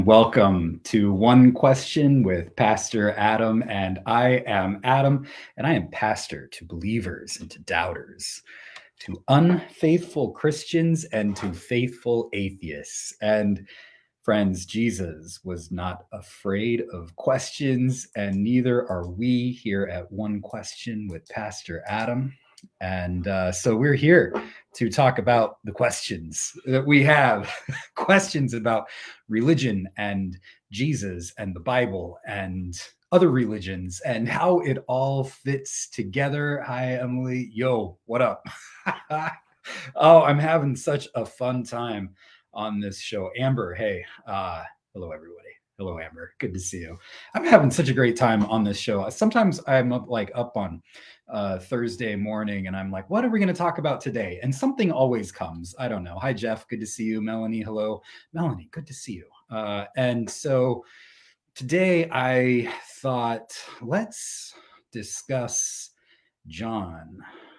Welcome to One Question with Pastor Adam, and I am Adam, and I am pastor to believers and to doubters, to unfaithful Christians and to faithful atheists. And friends, Jesus was not afraid of questions, and neither are we here at One Question with Pastor Adam. And so we're here to talk about the questions that we have questions about religion and Jesus and the Bible and other religions and how it all fits together. Hi, Emily. Yo, what up? Oh, I'm having such a fun time on this show. Amber, hey, hello, everybody. Hello, Amber. Good to see you. I'm having such a great time on this show. Sometimes I'm up on Thursday morning and I'm like, what are we going to talk about today? And something always comes. I don't know. Hi, Jeff. Good to see you. Melanie, hello. Melanie, good to see you. And so today I thought, let's discuss John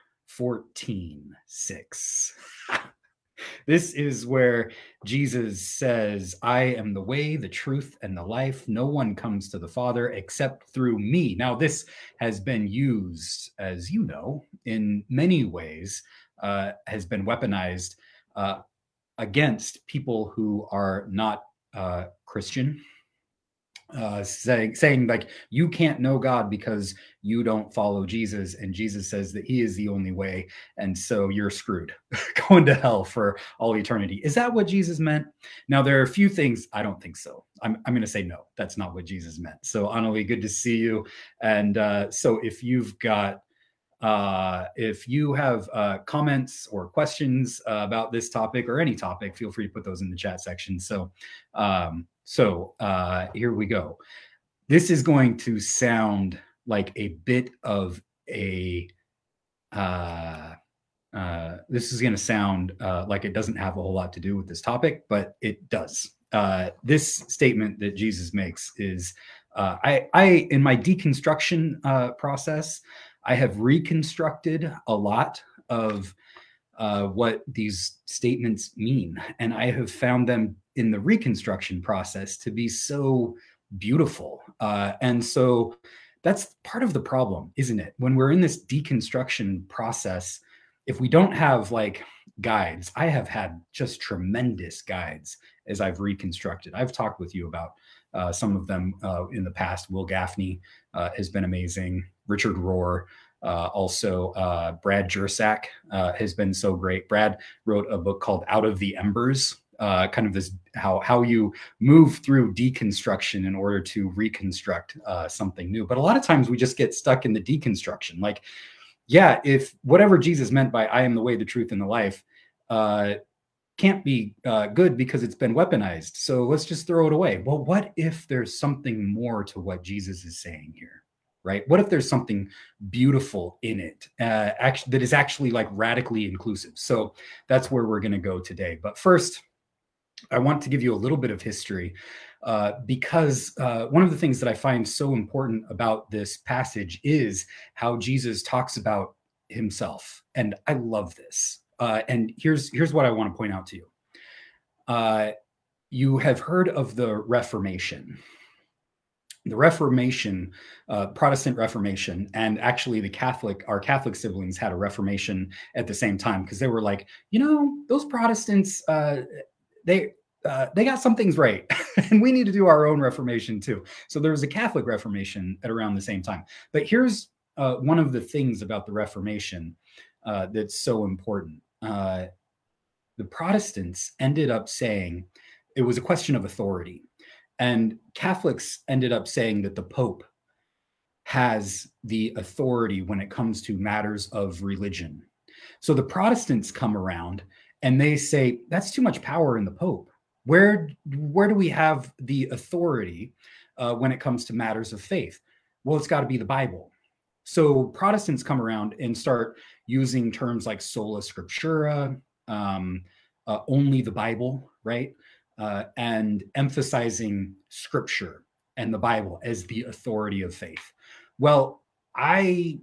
14:6. This is where Jesus says, I am the way, the truth, and the life. No one comes to the Father except through me. Now, this has been used, as you know, in many ways, has been weaponized against people who are not Christian. Saying like you can't know God because you don't follow Jesus, and Jesus says that he is the only way, and so you're screwed, going to hell for all eternity. Is that what Jesus meant? Now there are a few things I don't think so. I'm going to say no, that's not what Jesus meant. So Annalie, good to see you. And so if you've got if you have comments or questions about this topic or any topic, feel free to put those in the chat section. So here we go. This is going to sound like a bit of a this is going to sound like it doesn't have a whole lot to do with this topic, but it does. This statement that Jesus makes is I in my deconstruction process, I have reconstructed a lot of what these statements mean. And I have found them in the reconstruction process to be so beautiful. And so that's part of the problem, isn't it? When we're in this deconstruction process, if we don't have like guides, I have had just tremendous guides as I've reconstructed. I've talked with you about some of them in the past. Will Gaffney has been amazing. Richard Rohr. Also, Brad Jersak has been so great. Brad wrote a book called Out of the Embers, kind of this how you move through deconstruction in order to reconstruct something new. But a lot of times we just get stuck in the deconstruction. Like, yeah, if whatever Jesus meant by I am the way, the truth, and the life can't be good because it's been weaponized. So let's just throw it away. Well, what if there's something more to what Jesus is saying here? Right? What if there's something beautiful in it that is actually like radically inclusive? So that's where we're going to go today. But first, I want to give you a little bit of history because one of the things that I find so important about this passage is how Jesus talks about himself. And I love this. And here's what I want to point out to you. You have heard of the Reformation. The Reformation, Protestant Reformation, and actually our Catholic siblings had a Reformation at the same time because they were like, those Protestants, they got some things right, and we need to do our own Reformation too. So there was a Catholic Reformation at around the same time. But here's one of the things about the Reformation that's so important. The Protestants ended up saying it was a question of authority. And Catholics ended up saying that the Pope has the authority when it comes to matters of religion. So the Protestants come around and they say, that's too much power in the Pope. Where do we have the authority when it comes to matters of faith? Well, it's got to be the Bible. So Protestants come around and start using terms like sola scriptura, only the Bible, right? And emphasizing scripture and the Bible as the authority of faith. Well, I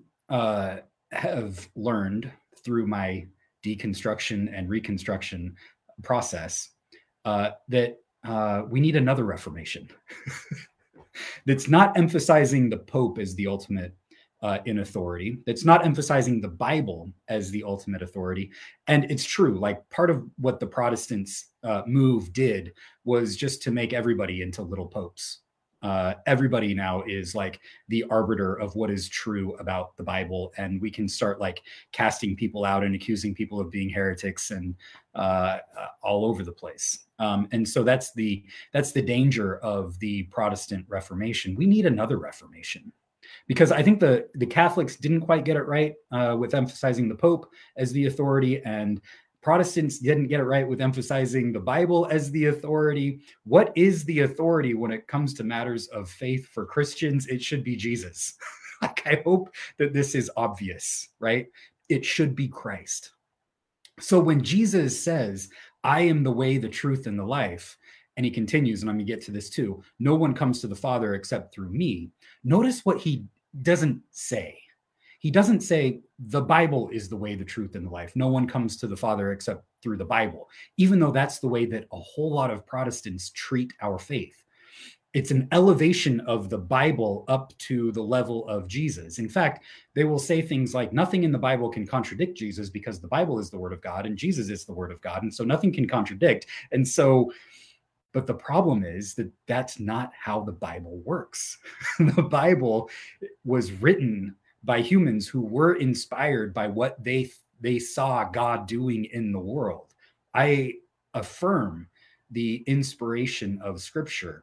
have learned through my deconstruction and reconstruction process that we need another Reformation that's not emphasizing the Pope as the ultimate in authority, that's not emphasizing the Bible as the ultimate authority. And it's true, like part of what the Protestants move did was just to make everybody into little popes. Everybody now is like the arbiter of what is true about the Bible, and we can start like casting people out and accusing people of being heretics and all over the place. And so that's the danger of the Protestant Reformation. We need another Reformation, because I think the Catholics didn't quite get it right with emphasizing the Pope as the authority, and Protestants didn't get it right with emphasizing the Bible as the authority. What is the authority when it comes to matters of faith for Christians? It should be Jesus. Like, I hope that this is obvious, right? It should be Christ. So when Jesus says, I am the way, the truth, and the life, and he continues, and I'm going to get to this too, no one comes to the Father except through me. Notice what he doesn't say. He doesn't say the Bible is the way, the truth, and the life. No one comes to the Father except through the Bible, even though that's the way that a whole lot of Protestants treat our faith. It's an elevation of the Bible up to the level of Jesus. In fact, they will say things like nothing in the Bible can contradict Jesus because the Bible is the Word of God and Jesus is the Word of God. And so nothing can contradict. And so, but the problem is that that's not how the Bible works. The Bible was written by humans who were inspired by what they saw God doing in the world. I affirm the inspiration of Scripture,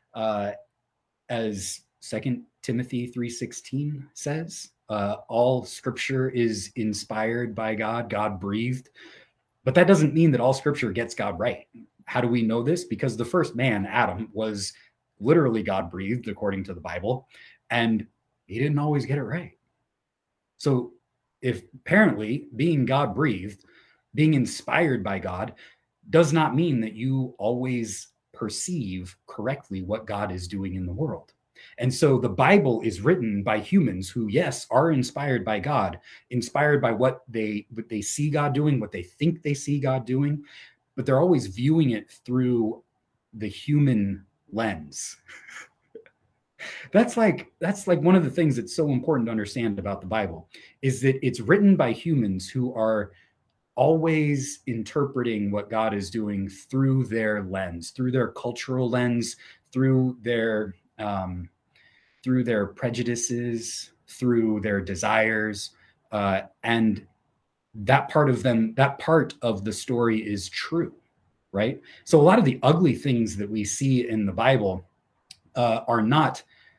as 2 Timothy 3:16 says. All Scripture is inspired by God, God breathed. But that doesn't mean that all Scripture gets God right. How do we know this? Because the first man, Adam, was literally God breathed according to the Bible, and he didn't always get it right. So if apparently being God breathed, being inspired by God, does not mean that you always perceive correctly what God is doing in the world. And so the Bible is written by humans who, yes, are inspired by God, inspired by what they see God doing, what they think they see God doing, but they're always viewing it through the human lens. That's like one of the things that's so important to understand about the Bible, is that it's written by humans who are always interpreting what God is doing through their lens, through their cultural lens, through their prejudices, through their desires, and that part of the story is true, right? So a lot of the ugly things that we see in the Bible are not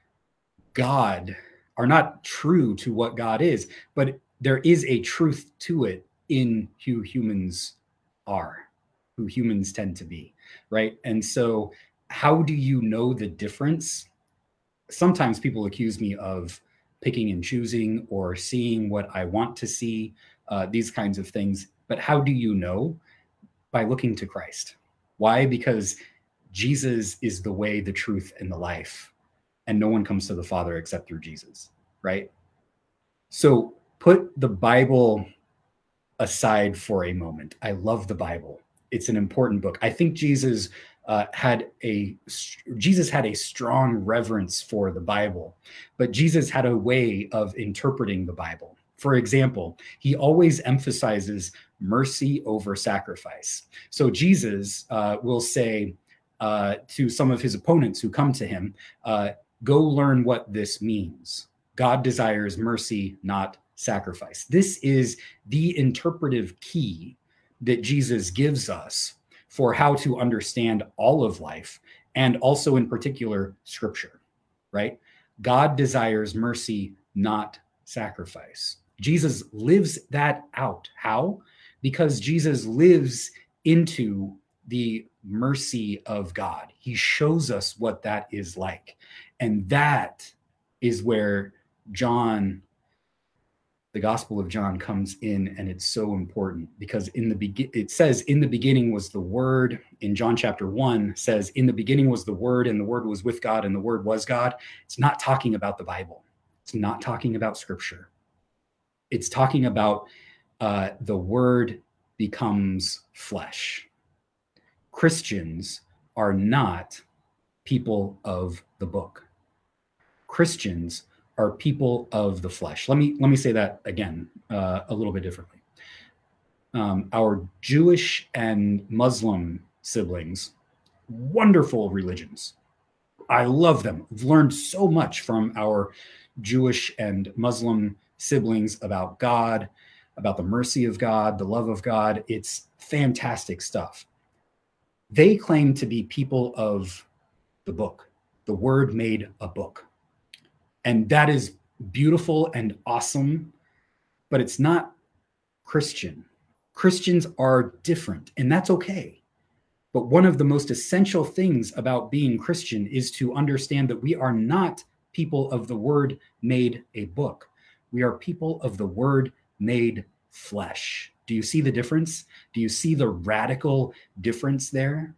true to what God is, but there is a truth to it in who humans are, who humans tend to be, right? And so how do you know the difference? Sometimes people accuse me of picking and choosing or seeing what I want to see, these kinds of things. But how do you know? By looking to Christ. Why? Because Jesus is the way, the truth, and the life. And no one comes to the Father except through Jesus, right? So put the Bible aside for a moment. I love the Bible. It's an important book. I think Jesus had a strong reverence for the Bible, but Jesus had a way of interpreting the Bible. For example, he always emphasizes mercy over sacrifice. So Jesus will say to some of his opponents who come to him, go learn what this means. God desires mercy, not sacrifice. This is the interpretive key that Jesus gives us for how to understand all of life, and also in particular Scripture, right? God desires mercy, not sacrifice. Jesus lives that out. How? Because Jesus lives into the mercy of God. He shows us what that is like. And that is where the Gospel of John comes in, and it's so important because it says, in the beginning was the Word. In John chapter 1 says, in the beginning was the Word, and the Word was with God, and the Word was God. It's not talking about the Bible. It's not talking about Scripture. It's talking about the Word becomes flesh. Christians are not people of the book. Christians are people of the flesh. Let me say that again a little bit differently. Our Jewish and Muslim siblings, wonderful religions. I love them. I've learned so much from our Jewish and Muslim siblings about God, about the mercy of God, the love of God. It's fantastic stuff. They claim to be people of the book. The word made a book. And that is beautiful and awesome, but it's not Christian. Christians are different, and that's okay. But one of the most essential things about being Christian is to understand that we are not people of the word made a book. We are people of the word made flesh. Do you see the difference? Do you see the radical difference there?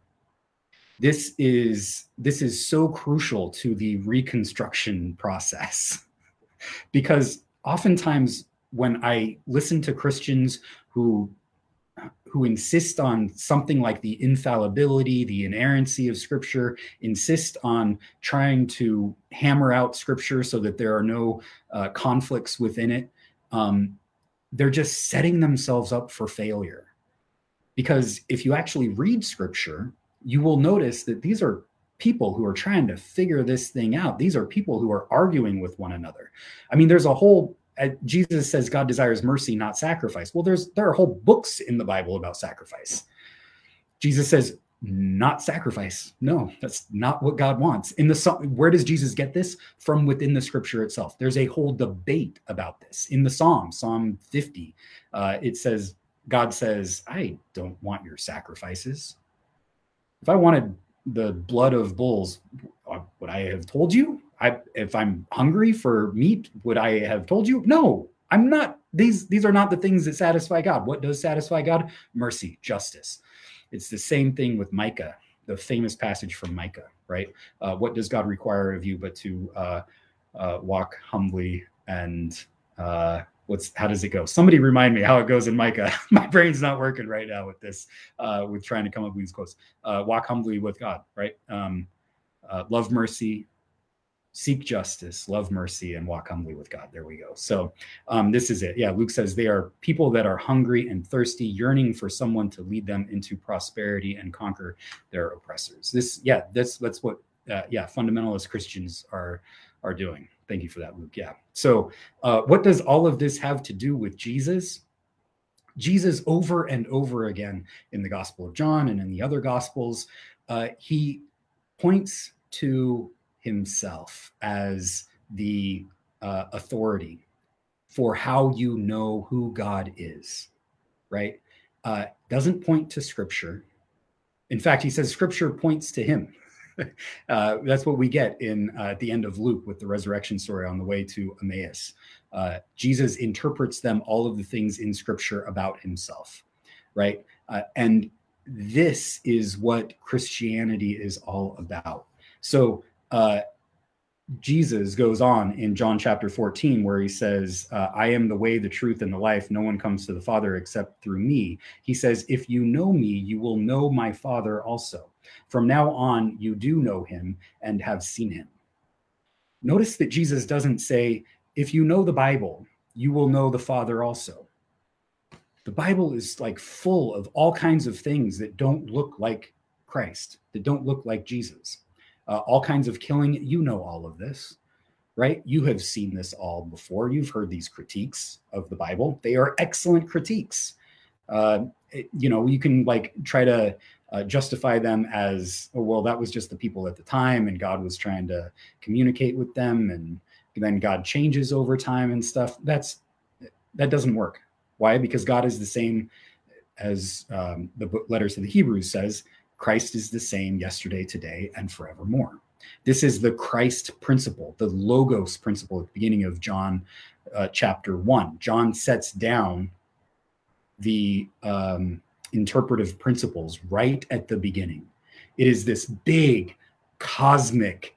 This is so crucial to the reconstruction process because oftentimes when I listen to Christians who insist on something like the infallibility, the inerrancy of Scripture, insist on trying to hammer out Scripture so that there are no conflicts within it, they're just setting themselves up for failure. Because if you actually read Scripture, you will notice that these are people who are trying to figure this thing out. These are people who are arguing with one another. I mean, there's a whole Jesus says God desires mercy, not sacrifice. Well, there are whole books in the Bible about sacrifice. Jesus says, not sacrifice. No, that's not what God wants. Where does Jesus get this? From within the Scripture itself. There's a whole debate about this. In the Psalm 50, it says, God says, I don't want your sacrifices. If I wanted the blood of bulls, would I have told you? If I'm hungry for meat, would I have told you? No, I'm not. These are not the things that satisfy God. What does satisfy God? Mercy, justice. It's the same thing with Micah, the famous passage from Micah, right? What does God require of you but to walk humbly and how does it go? Somebody remind me how it goes in Micah. My brain's not working right now with this, with trying to come up with these quotes. Walk humbly with God, right? Love mercy, seek justice, love mercy, and walk humbly with God. There we go. So this is it. Yeah, Luke says they are people that are hungry and thirsty, yearning for someone to lead them into prosperity and conquer their oppressors. That's what fundamentalist Christians are doing. Thank you for that, Luke. Yeah. So what does all of this have to do with Jesus? Jesus, over and over again in the Gospel of John and in the other Gospels, he points to himself as the authority for how you know who God is, right? Doesn't point to Scripture. In fact, he says Scripture points to him. That's what we get at the end of Luke with the resurrection story on the way to Emmaus. Jesus interprets them all of the things in Scripture about himself, right? And this is what Christianity is all about. So Jesus goes on in John chapter 14, where he says, I am the way, the truth, and the life. No one comes to the Father except through me. He says, if you know me, you will know my Father also. From now on, you do know him and have seen him. Notice that Jesus doesn't say, if you know the Bible, you will know the Father also. The Bible is like full of all kinds of things that don't look like Christ, that don't look like Jesus. All kinds of killing. You know all of this, right? You have seen this all before. You've heard these critiques of the Bible. They are excellent critiques. You can like try to justify them as, oh, well, that was just the people at the time and God was trying to communicate with them. And then God changes over time and stuff. That doesn't work. Why? Because God is the same as the book Letters to the Hebrews says. Christ is the same yesterday, today, and forevermore. This is the Christ principle, the Logos principle at the beginning of John chapter 1. John sets down the interpretive principles right at the beginning. It is this big cosmic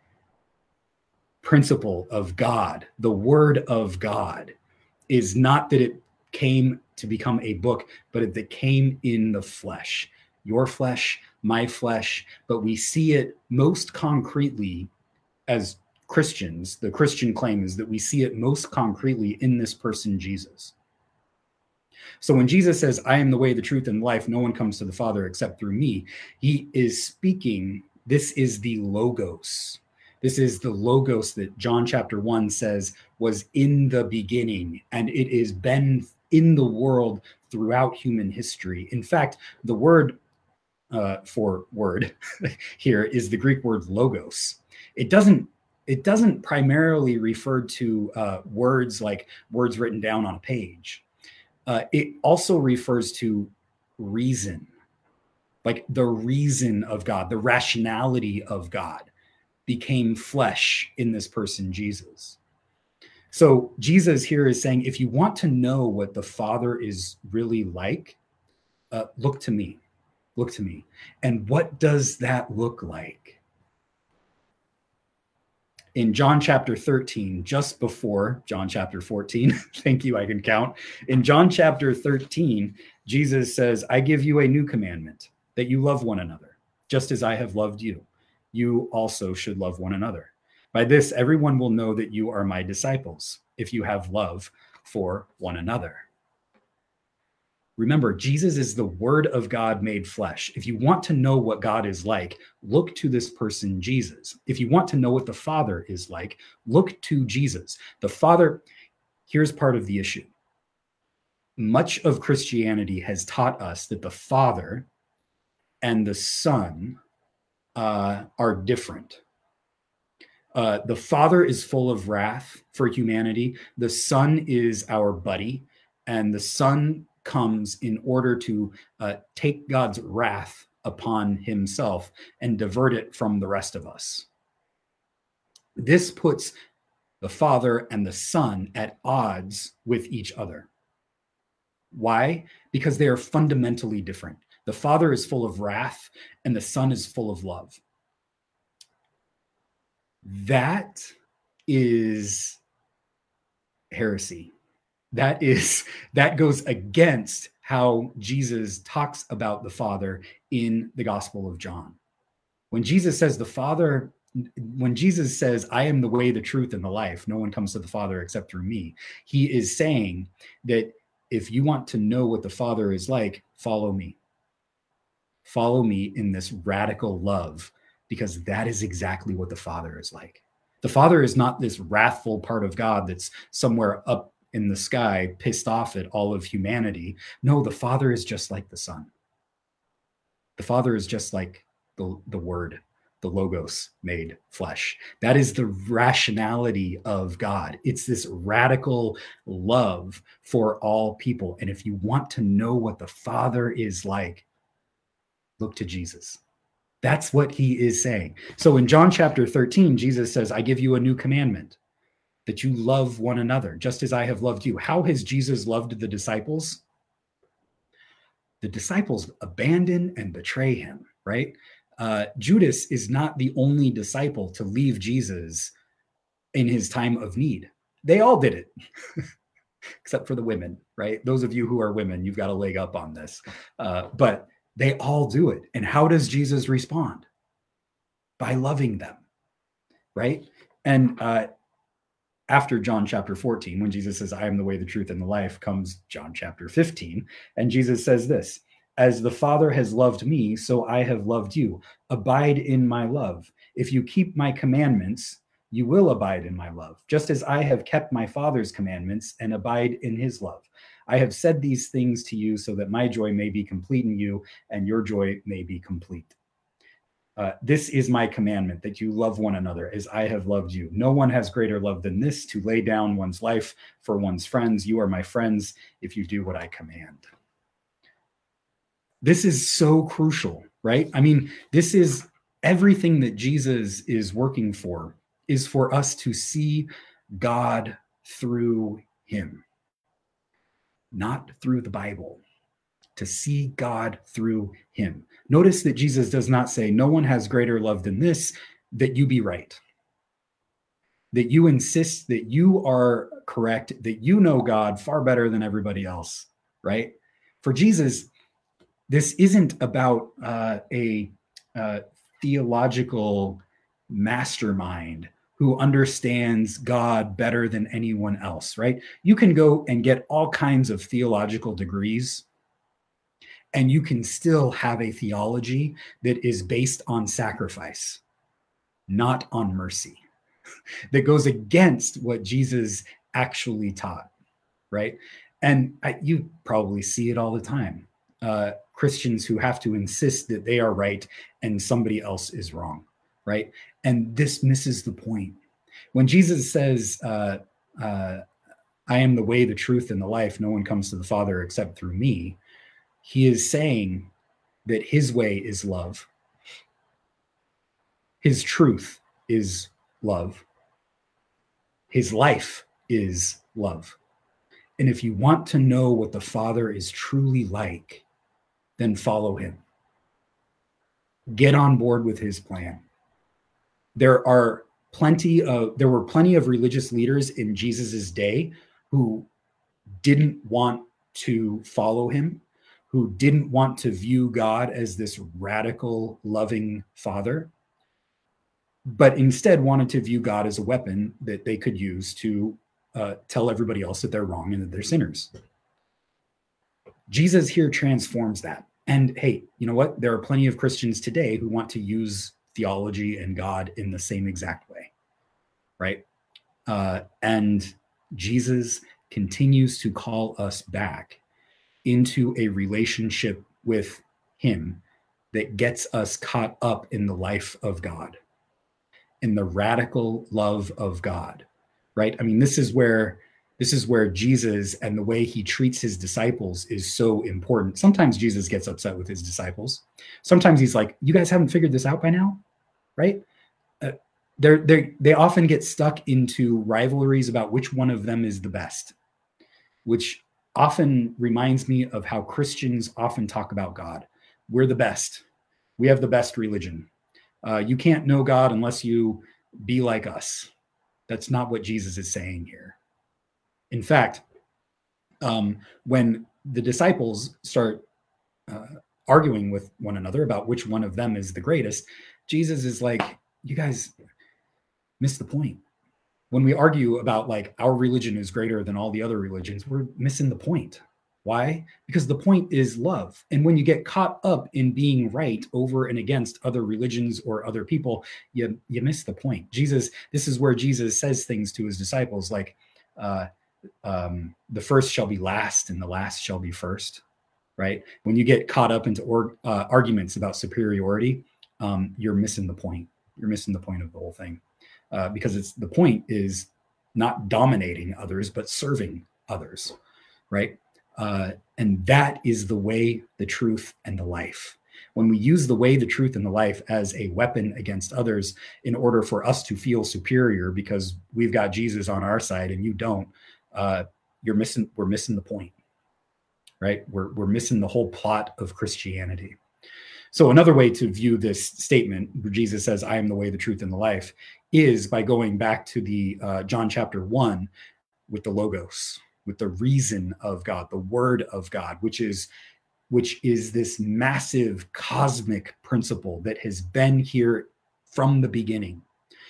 principle of God. The Word of God is not that it came to become a book, but that came in the flesh. Your flesh, my flesh, but we see it most concretely as Christians. The Christian claim is that we see it most concretely in this person, Jesus. So when Jesus says, I am the way, the truth, and life, no one comes to the Father except through me, he is speaking, this is the Logos. This is the Logos that John chapter 1 says was in the beginning, and it has been in the world throughout human history. In fact, the word for word here is the Greek word logos. It doesn't primarily refer to words like words written down on a page. It also refers to reason, like the reason of God, the rationality of God became flesh in this person, Jesus. So Jesus here is saying, if you want to know what the Father is really like, look to me. Look to me. And what does that look like? In John chapter 13, just before John chapter 14, thank you, I can count. In John chapter 13, Jesus says, I give you a new commandment, that you love one another, just as I have loved you. You also should love one another. By this, everyone will know that you are my disciples, if you have love for one another. Remember, Jesus is the Word of God made flesh. If you want to know what God is like, look to this person, Jesus. If you want to know what the Father is like, look to Jesus. The Father, here's part of the issue. Much of Christianity has taught us that the Father and the Son are different. The Father is full of wrath for humanity. The Son is our buddy, and the Son comes in order to take God's wrath upon himself and divert it from the rest of us. This puts the Father and the Son at odds with each other. Why? Because they are fundamentally different. The Father is full of wrath and the Son is full of love. That is heresy. That goes against how Jesus talks about the Father in the Gospel of John. When Jesus says I am the way, the truth, and the life, no one comes to the Father except through me, he is saying that if you want to know what the Father is like, follow me. Follow me in this radical love, because that is exactly what the Father is like. The Father is not this wrathful part of God that's somewhere up in the sky, pissed off at all of humanity. No, the Father is just like the Son. The Father is just like the Word, the Logos made flesh. That is the rationality of God. It's this radical love for all people. And if you want to know what the Father is like, look to Jesus. That's what he is saying. So in John chapter 13, Jesus says, I give you a new commandment, that you love one another, just as I have loved you. How has Jesus loved the disciples? The disciples abandon and betray him, right? Judas is not the only disciple to leave Jesus in his time of need. They all did it, except for the women, right? Those of you who are women, you've got a leg up on this. But they all do it. And how does Jesus respond? By loving them, right? And after John chapter 14, when Jesus says, I am the way, the truth, and the life, comes John chapter 15. And Jesus says this, as the Father has loved me, so I have loved you. Abide in my love. If you keep my commandments, you will abide in my love, just as I have kept my Father's commandments and abide in his love. I have said these things to you so that my joy may be complete in you and your joy may be complete. This is my commandment, that you love one another as I have loved you. No one has greater love than this, to lay down one's life for one's friends. You are my friends if you do what I command. This is so crucial, right? I mean, this is everything that Jesus is working for, is for us to see God through him, not through the Bible. To see God through him. Notice that Jesus does not say, no one has greater love than this, that you be right. That you insist that you are correct, that you know God far better than everybody else, right? For Jesus, this isn't about a uh, theological mastermind who understands God better than anyone else, right? You can go and get all kinds of theological degrees, and you can still have a theology that is based on sacrifice, not on mercy, that goes against what Jesus actually taught, right? And you probably see it all the time. Christians who have to insist that they are right and somebody else is wrong, right? And this misses the point. When Jesus says, I am the way, the truth, and the life, no one comes to the Father except through me, he is saying that his way is love. His truth is love. His life is love. And if you want to know what the Father is truly like, then follow him. Get on board with his plan. There were plenty of religious leaders in Jesus's day who didn't want to follow him, who didn't want to view God as this radical, loving Father, but instead wanted to view God as a weapon that they could use to tell everybody else that they're wrong and that they're sinners. Jesus here transforms that. And hey, you know what? There are plenty of Christians today who want to use theology and God in the same exact way, right? And Jesus continues to call us back into a relationship with him that gets us caught up in the life of God, in the radical love of God, right? I mean, this is where Jesus and the way he treats his disciples is so important. Sometimes Jesus gets upset with his disciples. Sometimes he's like, you guys haven't figured this out by now, right? They often get stuck into rivalries about which one of them is the best, which often reminds me of how Christians often talk about God. We're the best. We have the best religion. You can't know God unless you be like us. That's not what Jesus is saying here. In fact, when the disciples start arguing with one another about which one of them is the greatest, Jesus is like, you guys miss the point. When we argue about like our religion is greater than all the other religions, we're missing the point. Why? Because the point is love. And when you get caught up in being right over and against other religions or other people, you miss the point. This is where Jesus says things to his disciples like, the first shall be last and the last shall be first, right? When you get caught up into arguments about superiority, you're missing the point. You're missing the point of the whole thing, because the point is not dominating others, but serving others, right? And that is the way, the truth, and the life. When we use the way, the truth, and the life as a weapon against others in order for us to feel superior because we've got Jesus on our side and you don't, we're missing the point, right? We're missing the whole plot of Christianity. So another way to view this statement, where Jesus says, I am the way, the truth, and the life, is by going back to the John chapter 1 with the Logos, with the reason of God, the word of God, which is this massive cosmic principle that has been here from the beginning.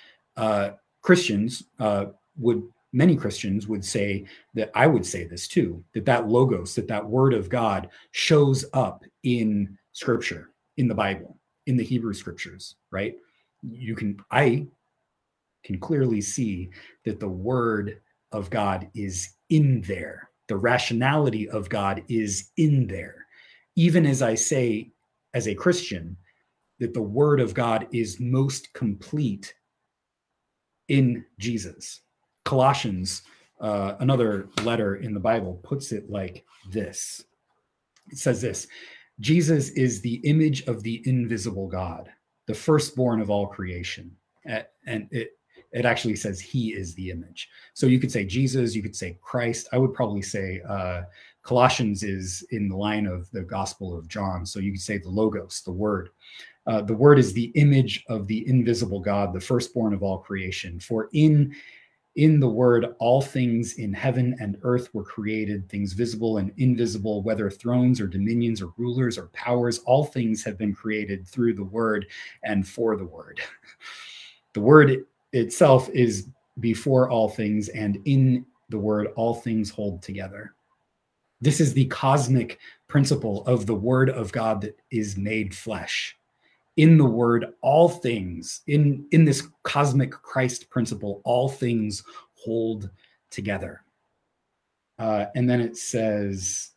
Many Christians would say that, I would say this too, that Logos, that word of God shows up in Scripture, in the Bible, in the Hebrew Scriptures, right? I can clearly see that the word of God is in there. The rationality of God is in there. Even as I say, as a Christian, that the word of God is most complete in Jesus. Colossians, another letter in the Bible, puts it like this. It says this: Jesus is the image of the invisible God, the firstborn of all creation. And it actually says he is the image. So you could say Jesus, you could say Christ. I would probably say Colossians is in the line of the Gospel of John. So you could say the Logos, the Word. The Word is the image of the invisible God, the firstborn of all creation. For in In the Word, all things in heaven and earth were created, things visible and invisible, whether thrones or dominions or rulers or powers, all things have been created through the Word and for the Word. The Word itself is before all things, and in the Word, all things hold together. This is the cosmic principle of the Word of God that is made flesh. In the Word, all things, in this cosmic Christ principle, all things hold together. And then it says,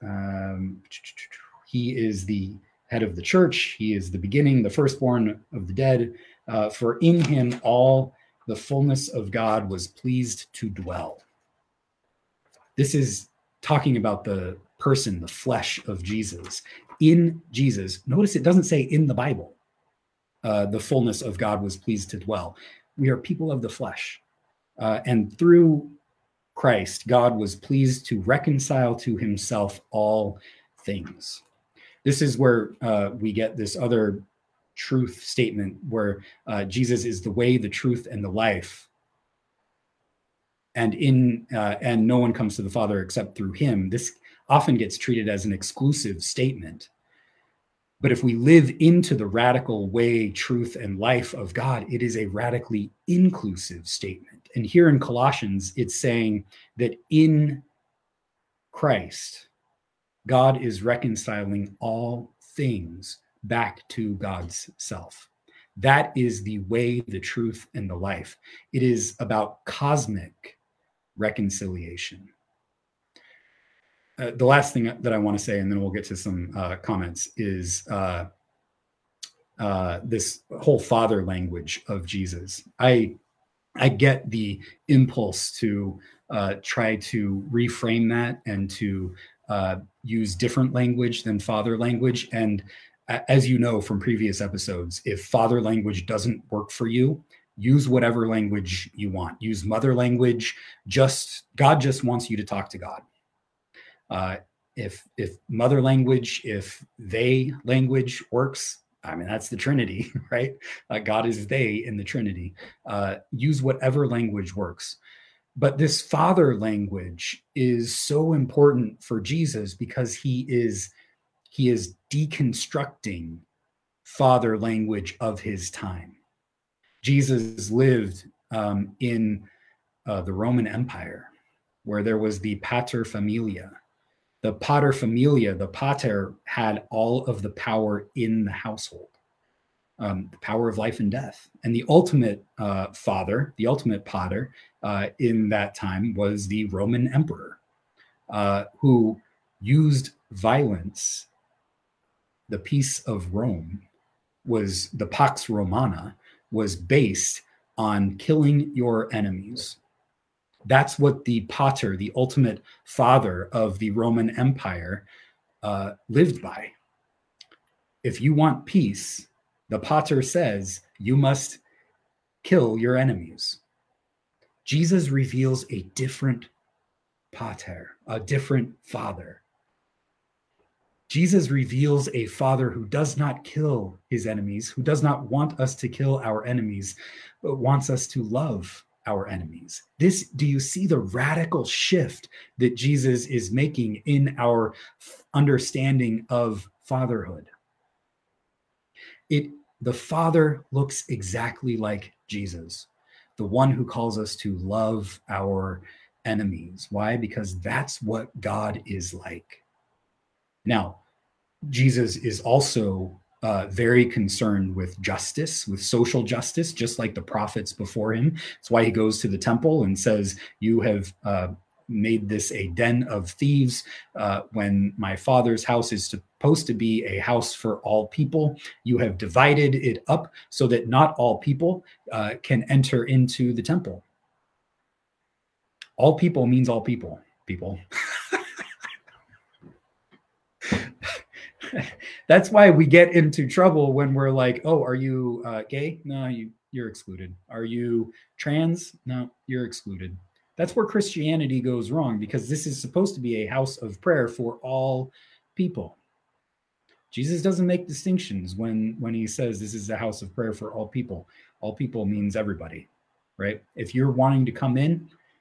he is the head of the church. He is the beginning, the firstborn of the dead. For in him all the fullness of God was pleased to dwell. This is talking about the person, the flesh of Jesus. In Jesus, notice it doesn't say in the Bible, the fullness of God was pleased to dwell. We are people of the flesh. And through Christ, God was pleased to reconcile to himself all things. This is where we get this other truth statement where Jesus is the way, the truth, and the life. And no one comes to the Father except through him. This often gets treated as an exclusive statement. But if we live into the radical way, truth, and life of God, it is a radically inclusive statement. And here in Colossians, it's saying that in Christ, God is reconciling all things back to God's self. That is the way, the truth, and the life. It is about cosmic reconciliation. The last thing that I want to say, and then we'll get to some comments, is this whole father language of Jesus. I get the impulse to try to reframe that and to use different language than father language. And as you know from previous episodes, if father language doesn't work for you, use whatever language you want. Use mother language. God just wants you to talk to God. If mother language, if they language works, I mean, that's the Trinity, right? God is they in the Trinity. Use whatever language works. But this father language is so important for Jesus because he is deconstructing father language of his time. Jesus lived in the Roman Empire, where there was the pater familia. The pater familia, the pater, had all of the power in the household, the power of life and death. And the ultimate father, the ultimate pater in that time was the Roman emperor, who used violence. The peace of Rome was, the Pax Romana, was based on killing your enemies. That's what the pater, the ultimate father of the Roman Empire, lived by. If you want peace, the pater says you must kill your enemies. Jesus reveals a different pater, a different father. Jesus reveals a father who does not kill his enemies, who does not want us to kill our enemies, but wants us to love our enemies. Do you see the radical shift that Jesus is making in our understanding of fatherhood? The Father looks exactly like Jesus, the one who calls us to love our enemies. Why? Because that's what God is like. Now, Jesus is also very concerned with justice, with social justice, just like the prophets before him. That's why he goes to the temple and says, you have made this a den of thieves when my Father's house is supposed to be a house for all people. You have divided it up so that not all people can enter into the temple. All people means all people. That's why we get into trouble when we're like, oh, are you gay? No, you're excluded. Are you trans? No, you're excluded. That's where Christianity goes wrong, because this is supposed to be a house of prayer for all people. Jesus doesn't make distinctions when he says this is a house of prayer for all people. All people means everybody, right? If you're wanting to come in,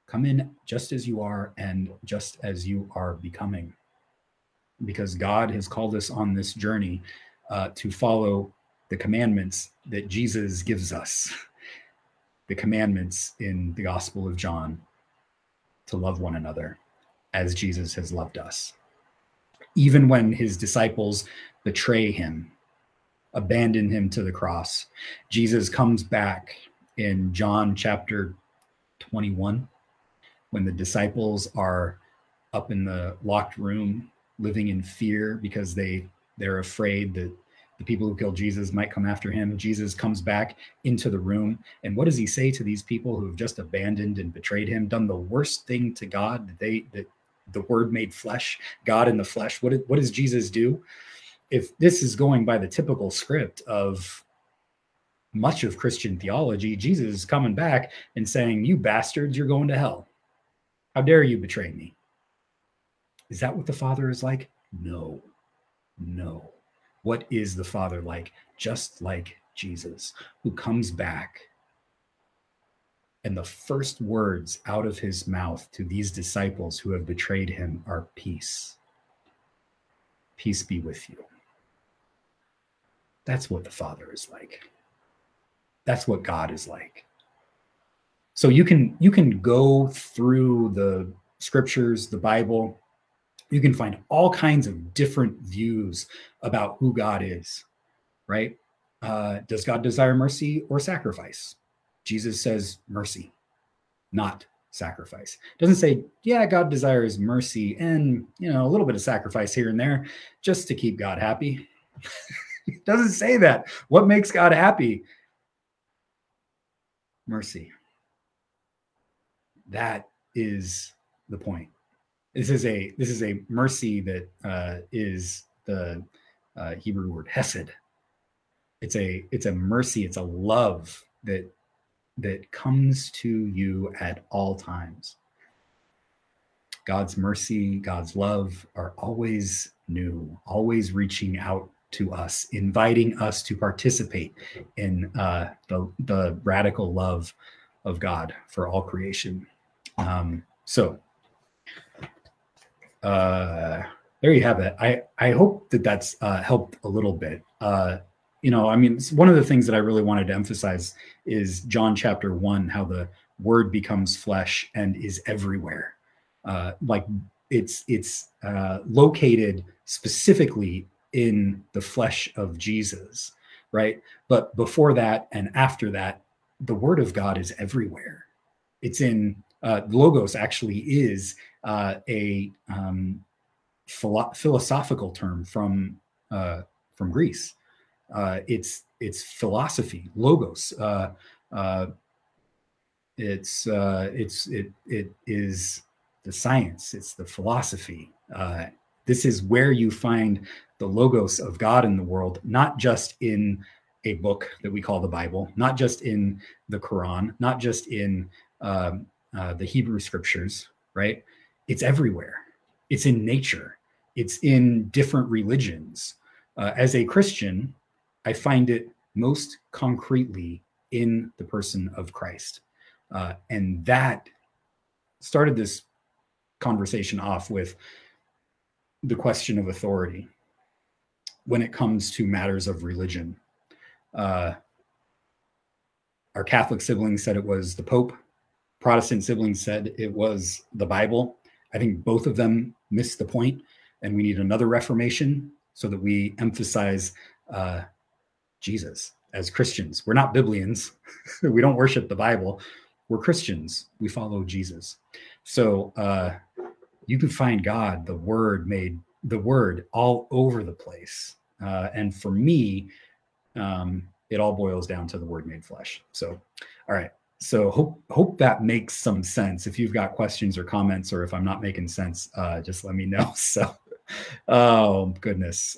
Come in just as you are and just as you are becoming. Because God has called us on this journey to follow the commandments that Jesus gives us, the commandments in the Gospel of John, to love one another as Jesus has loved us. Even when his disciples betray him, abandon him to the cross, Jesus comes back in John chapter 21, when the disciples are up in the locked room living in fear because they're afraid that the people who killed Jesus might come after him. Jesus comes back into the room. And what does he say to these people who have just abandoned and betrayed him, done the worst thing to God, that the word made flesh, God in the flesh? What does Jesus do? If this is going by the typical script of much of Christian theology, Jesus is coming back and saying, you bastards, you're going to hell. How dare you betray me? Is that what the Father is like? No. What is the Father like? Just like Jesus, who comes back, and the first words out of his mouth to these disciples who have betrayed him are peace. Peace be with you. That's what the Father is like. That's what God is like. So you can go through the scriptures, the Bible. You can find all kinds of different views about who God is, right? Does God desire mercy or sacrifice? Jesus says mercy, not sacrifice. Doesn't say, yeah, God desires mercy and, a little bit of sacrifice here and there just to keep God happy. It doesn't say that. What makes God happy? Mercy. That is the point. This is a mercy that is the Hebrew word hesed. It's a mercy. It's a love that comes to you at all times. God's mercy, God's love are always new, always reaching out to us, inviting us to participate in the radical love of God for all creation. So there you have it. I hope that's helped a little bit. One of the things that I really wanted to emphasize is John chapter 1, how the word becomes flesh and is everywhere. Like it's located specifically in the flesh of Jesus, right? But before that and after that, the word of God is everywhere. It's in logos actually is a philosophical term from Greece. It's philosophy, logos. It is the science. It's the philosophy. This is where you find the logos of God in the world, not just in a book that we call the Bible, not just in the Quran, not just in the Hebrew scriptures, right? It's everywhere. It's in nature. It's in different religions. As a Christian, I find it most concretely in the person of Christ. And that started this conversation off with the question of authority when it comes to matters of religion. Our Catholic siblings said it was the Pope. Protestant siblings said it was the Bible. I think both of them missed the point, and we need another Reformation so that we emphasize Jesus as Christians. We're not Biblians. We don't worship the Bible. We're Christians. We follow Jesus. So you can find God, the Word all over the place. And for me, it all boils down to the Word made flesh. So, all right. So hope that makes some sense. If you've got questions or comments, or if I'm not making sense, just let me know. So, oh goodness.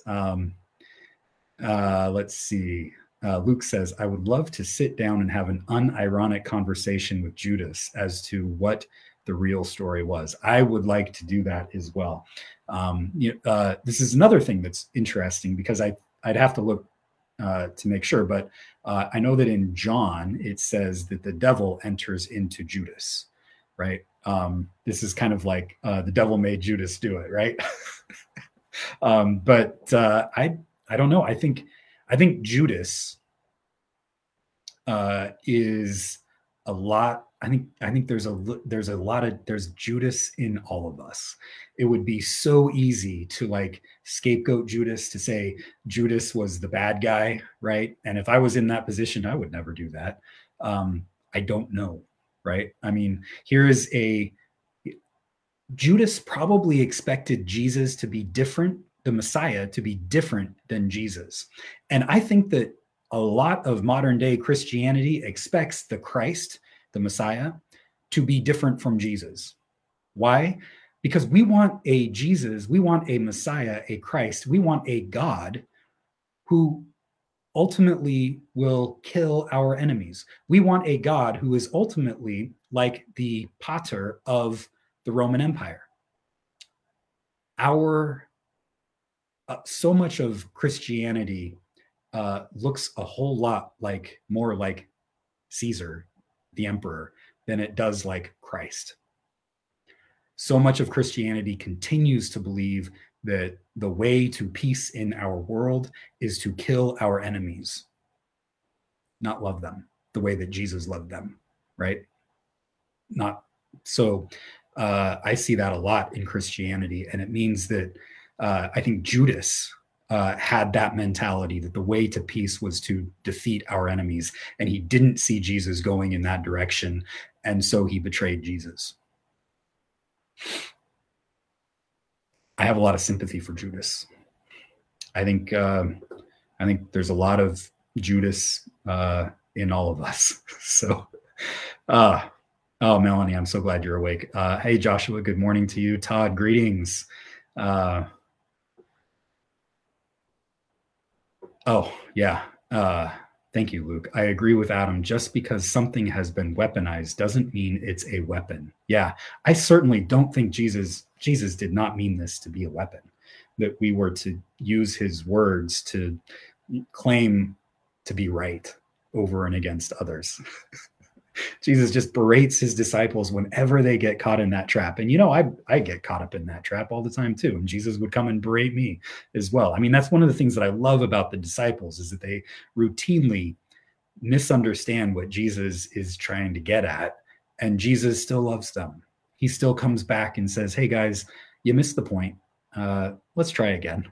Let's see. Luke says, I would love to sit down and have an unironic conversation with Judas as to what the real story was. I would like to do that as well. This is another thing that's interesting because I'd have to look to make sure, but I know that in John, it says that the devil enters into Judas, right? This is kind of like the devil made Judas do it, right? I don't know. I think Judas is a lot. I think there's there's Judas in all of us. It would be so easy to like scapegoat Judas, to say Judas was the bad guy, right? And if I was in that position, I would never do that. I don't know, right? I mean, here is a Judas probably expected Jesus to be different, the Messiah to be different than Jesus. And I think that a lot of modern day Christianity expects the Christ, the Messiah, to be different from Jesus. Why? Because we want a Jesus, we want a Messiah, a Christ, we want a God who ultimately will kill our enemies. We want a God who is ultimately like the Pater of the Roman Empire. Our so much of Christianity looks a whole lot like more like Caesar, the emperor, than it does like Christ. So much of Christianity continues to believe that the way to peace in our world is to kill our enemies, not love them the way that Jesus loved them, right? Not so. I see that a lot in Christianity, and it means that I think Judas had that mentality that the way to peace was to defeat our enemies, and he didn't see Jesus going in that direction, and so he betrayed Jesus. I have a lot of sympathy for Judas. I think there's a lot of Judas in all of us. So, oh, Melanie, I'm so glad you're awake. Hey, Joshua, good morning to you. Todd, greetings. Oh, yeah. Thank you, Luke. I agree with Adam. Just because something has been weaponized doesn't mean it's a weapon. Yeah, I certainly don't think Jesus did not mean this to be a weapon, that we were to use his words to claim to be right over and against others. Jesus just berates his disciples whenever they get caught in that trap. And, you know, I get caught up in that trap all the time too. And Jesus would come and berate me as well. I mean, that's one of the things that I love about the disciples, is that they routinely misunderstand what Jesus is trying to get at. And Jesus still loves them. He still comes back and says, hey guys, you missed the point. Let's try again.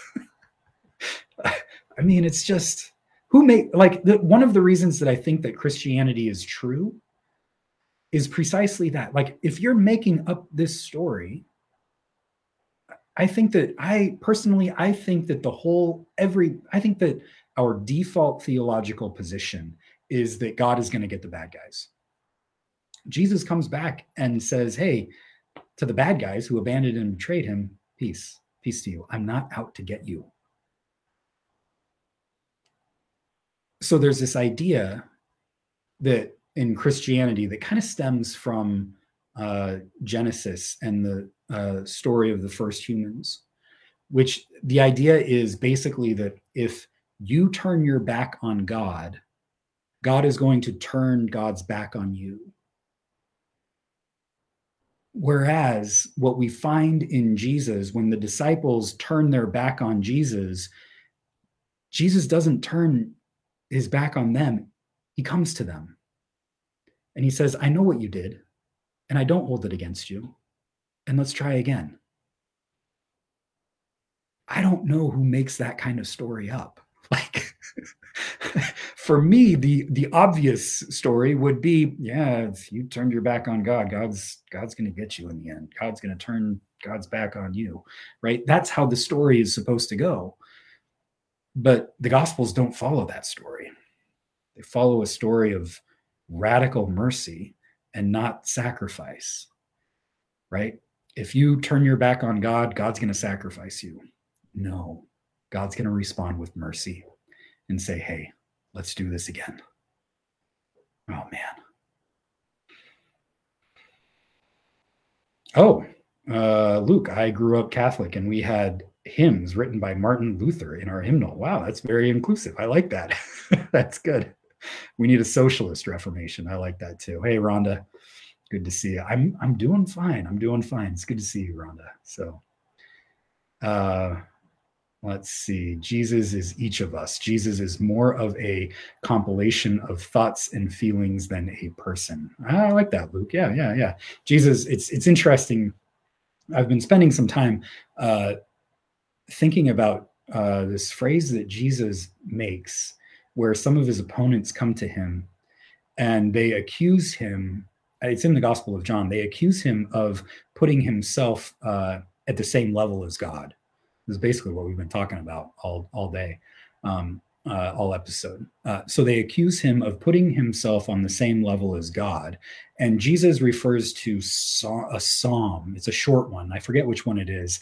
I mean, it's just, one of the reasons that I think that Christianity is true is precisely that. Like, if you're making up this story, I think that I think that our default theological position is that God is going to get the bad guys. Jesus comes back and says, hey, to the bad guys who abandoned and betrayed him, peace to you. I'm not out to get you. So there's this idea that in Christianity that kind of stems from Genesis and the story of the first humans, which the idea is basically that if you turn your back on God, God is going to turn God's back on you. Whereas what we find in Jesus, when the disciples turn their back on Jesus, Jesus doesn't turn his back on them. He comes to them and he says, I know what you did, and I don't hold it against you. And let's try again. I don't know who makes that kind of story up. Like, for me, the obvious story would be, yeah, if you turned your back on God, God's going to get you in the end. God's going to turn God's back on you, right? That's how the story is supposed to go. But the Gospels don't follow that story. They follow a story of radical mercy and not sacrifice, right? If you turn your back on God, God's going to sacrifice you. No, God's going to respond with mercy and say, hey, let's do this again. Oh, man. Oh, Luke, I grew up Catholic and we had hymns written by Martin Luther in our hymnal. Wow, that's very inclusive. I like that. That's good. We need a socialist reformation. I like that too. Hey, Rhonda. Good to see you. I'm doing fine. I'm doing fine. It's good to see you, Rhonda. So, uh, let's see. Jesus is each of us. Jesus is more of a compilation of thoughts and feelings than a person. I like that, Luke. Yeah, yeah, yeah. Jesus. It's interesting. I've been spending some time thinking about this phrase that Jesus makes, where some of his opponents come to him and they accuse him. It's in the Gospel of John. They accuse him of putting himself at the same level as God. This is basically what we've been talking about all day, all episode. So they accuse him of putting himself on the same level as God. And Jesus refers to a psalm. It's a short one. I forget which one it is.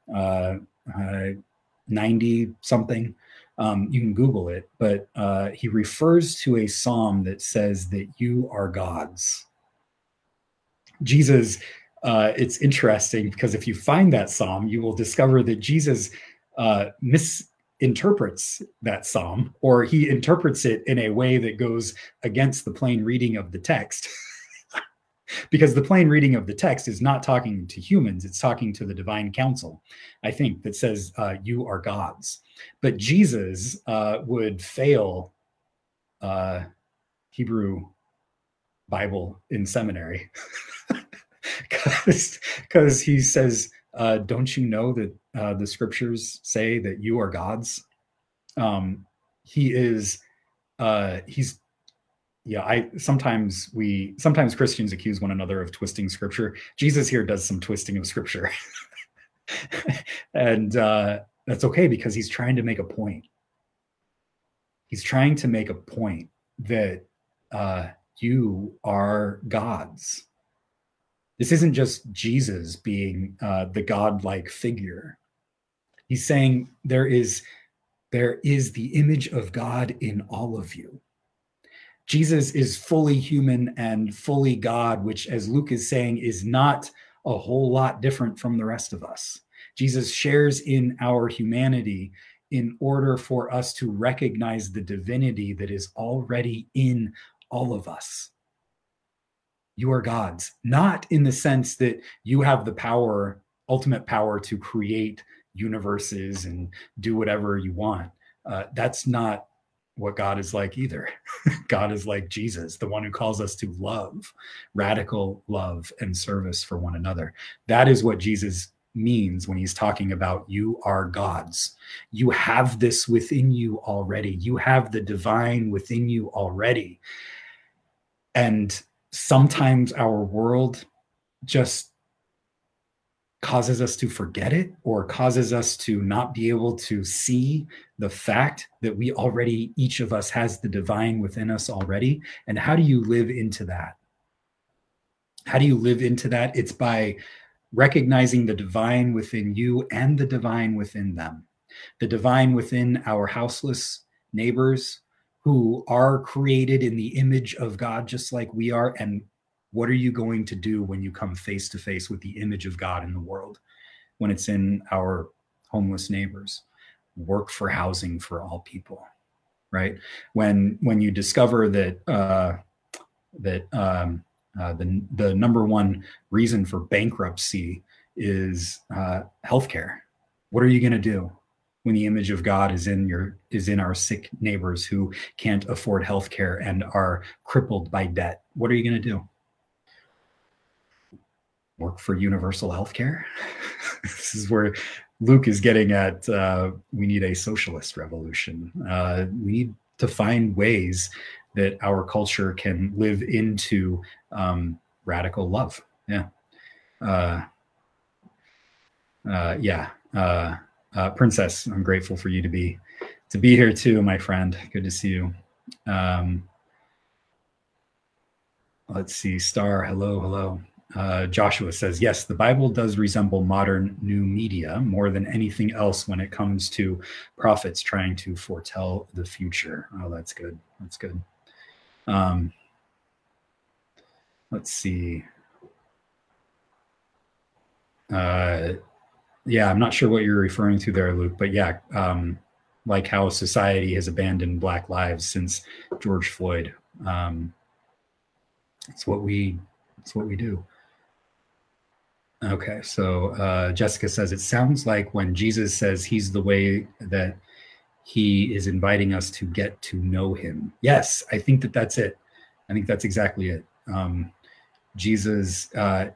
90 something. You can Google it, but he refers to a psalm that says that you are gods. Jesus, it's interesting because if you find that psalm, you will discover that Jesus misinterprets that psalm, or he interprets it in a way that goes against the plain reading of the text. Because the plain reading of the text is not talking to humans, it's talking to the divine council, I think, that says you are gods. But Jesus would fail Hebrew Bible in seminary because he says, don't you know that the scriptures say that you are gods? He's sometimes Christians accuse one another of twisting scripture. Jesus here does some twisting of scripture. And that's okay, because he's trying to make a point. He's trying to make a point that you are gods. This isn't just Jesus being the godlike figure. He's saying there is the image of God in all of you. Jesus is fully human and fully God, which, as Luke is saying, is not a whole lot different from the rest of us. Jesus shares in our humanity in order for us to recognize the divinity that is already in all of us. You are gods, not in the sense that you have the power, ultimate power, to create universes and do whatever you want. That's not what God is like either. God is like Jesus, the one who calls us to love, radical love and service for one another. That is what Jesus means when he's talking about you are gods. You have this within you already. You have the divine within you already. And sometimes our world just causes us to forget it, or causes us to not be able to see the fact that we already, each of us, has the divine within us already. And how do you live into that? How do you live into that? It's by recognizing the divine within you and the divine within them. The divine within our houseless neighbors who are created in the image of God, just like we are. And what are you going to do when you come face to face with the image of God in the world, when it's in our homeless neighbors? Work for housing for all people, right? When you discover that the number one reason for bankruptcy is healthcare, what are you going to do when the image of God is in our sick neighbors who can't afford healthcare and are crippled by debt? What are you going to do? Work for universal healthcare? This is where Luke is getting at. We need a socialist revolution. We need to find ways that our culture can live into radical love. Yeah. Princess, I'm grateful for you to be here too, my friend. Good to see you. Let's see. Star, hello. Joshua says, yes, the Bible does resemble modern new media more than anything else when it comes to prophets trying to foretell the future. Oh, that's good. That's good. Let's see. Yeah, I'm not sure what you're referring to there, Luke, but yeah, like how society has abandoned Black lives since George Floyd. It's what we That's what we do. Okay, so Jessica says, it sounds like when Jesus says he's the way, that he is inviting us to get to know him. Yes, I think that that's it. I think that's exactly it. Jesus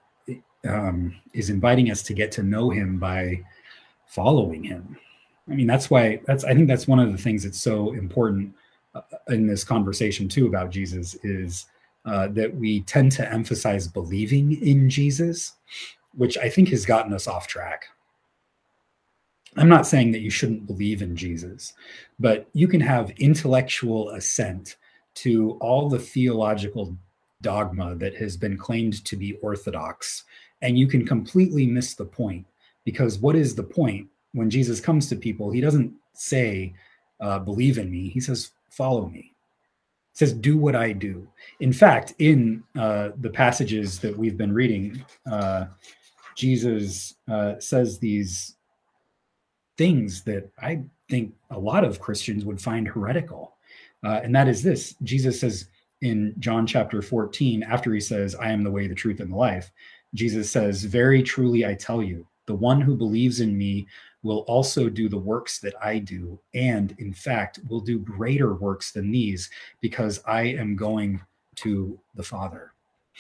is inviting us to get to know him by following him. I mean, that's why I think that's one of the things that's so important in this conversation too about Jesus is that we tend to emphasize believing in Jesus, which I think has gotten us off track. I'm not saying that you shouldn't believe in Jesus, but you can have intellectual assent to all the theological dogma that has been claimed to be orthodox, and you can completely miss the point. Because what is the point? When Jesus comes to people, he doesn't say, believe in me. He says, follow me. He says, do what I do. In fact, in the passages that we've been reading, Jesus says these things that I think a lot of Christians would find heretical. And that is this. Jesus says in John chapter 14, after he says, I am the way, the truth, and the life, Jesus says, very truly, I tell you, the one who believes in me will also do the works that I do, and in fact will do greater works than these, because I am going to the Father.